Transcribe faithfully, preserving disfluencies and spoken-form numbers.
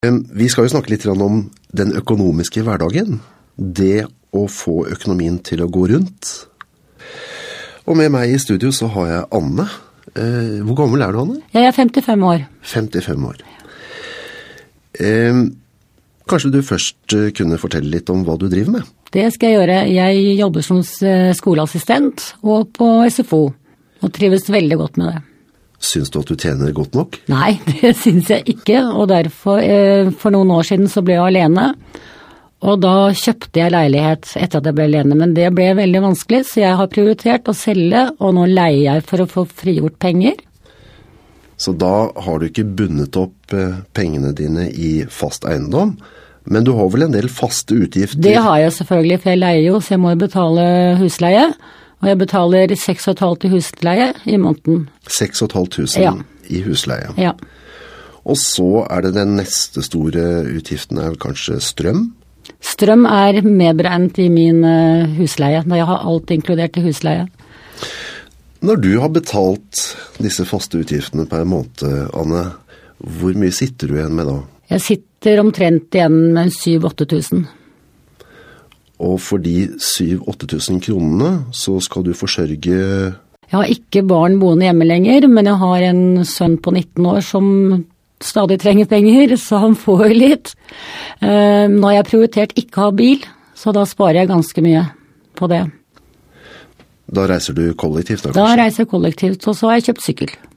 Vi skal jo snakke litt om den økonomiske hverdagen, det å få økonomien til å gå rundt. Og med meg i studio så har jeg Anne. Hvor gammel er du, Anne? Jeg er femtifem år. femtifem år. Kanskje du først kunne fortelle litt om hva du driver med? Det skal jeg gjøre. Jeg jobber som skoleassistent og på S F O, og trives veldig godt med det. Syns du at du tjener godt nok? Nei, det syns jeg ikke, og derfor, for noen år siden så ble jeg alene, og da kjøpte jeg leilighet etter at jeg ble alene, men det ble veldig vanskelig, så jeg har prioritert å selge, og nå leier jeg for å få frigjort penger. Så da har du ikke bundet opp pengene dine i fast eiendom, men du har vel en del faste utgifter? Det har jeg selvfølgelig, for jeg leier jo, så jeg må betale husleie. Og jeg betaler seks og et halvt i husleie i måneden. Seks og et halvt tusen ja. I husleie? Ja. Og så er det den neste store utgiften er kanskje strøm? Strøm er medberegnet i min husleie, da jeg har alt inkludert i husleie. Når du har betalt disse faste utgiftene per måned, Anne, hvor mye sitter du igjen med da? Jeg sitter omtrent igjen med syv til åtte tusen. Og for de syv til åtte tusen kronene, så skal du forsørge... Jeg har ikke barn boende hjemme lenger, men jeg har en sønn på nitten år som stadig trenger penger, så han får litt. Nå har jeg prioritert ikke å ha bil, så da sparer jeg ganske mye på det. Da reiser du kollektivt da, kanskje? Da reiser jeg kollektivt, og så har jeg kjøpt sykkel.